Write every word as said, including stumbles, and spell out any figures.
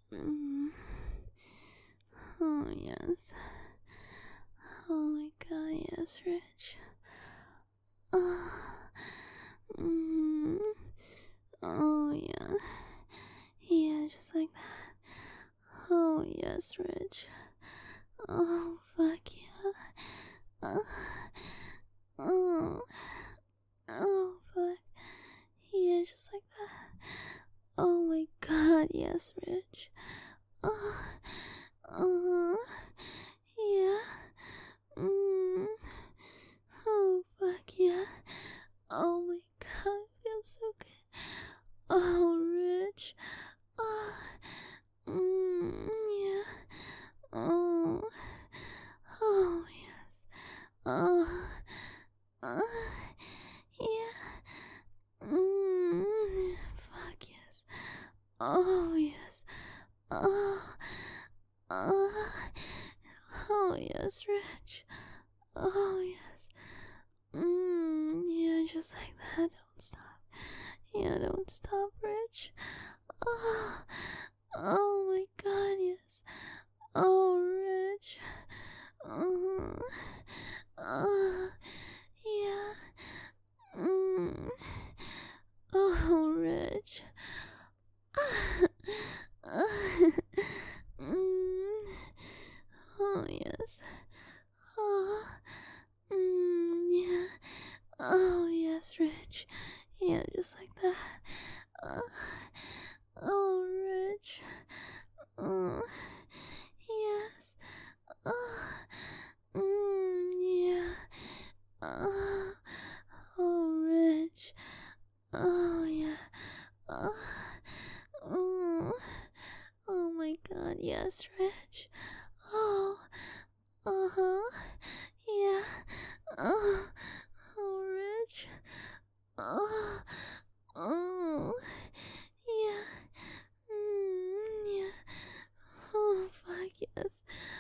Mm. Oh, yes. Oh my god, yes, Rich. Oh, mm. Oh, yeah. Yeah, just like that. Oh, yes, Rich. Oh, fuck yeah. Uh, oh, oh, fuck. Yeah, just like that. Oh my god, yes, Rich. Oh, uh, yeah. Mm. Oh, fuck yeah. Oh my god, feels so good. Oh, Rich. Oh, mm, yeah. Oh, oh, yes. Oh, uh, yeah. Mm, fuck yes. Oh, yes. Oh, oh, oh, yes, Rich. Oh, yes. Mm, yeah, just like that. Don't stop. Yeah, don't stop, Rich. Oh, oh my god, yes. Oh, Rich. Mm, oh, yeah. Mm, oh, Rich. Mm, oh, yes. Oh, mm, yeah. Oh, yes, Rich. Yeah, just like that. Uh, oh, Rich. Uh, yes. Uh, mm, yeah. Uh, oh, Rich. Oh, yeah. Uh, mm, oh my god, yes, Rich. Oh, uh huh. Yeah. Oh, oh, Rich. Oh, oh, yeah. Mm, yeah. Oh, fuck yes.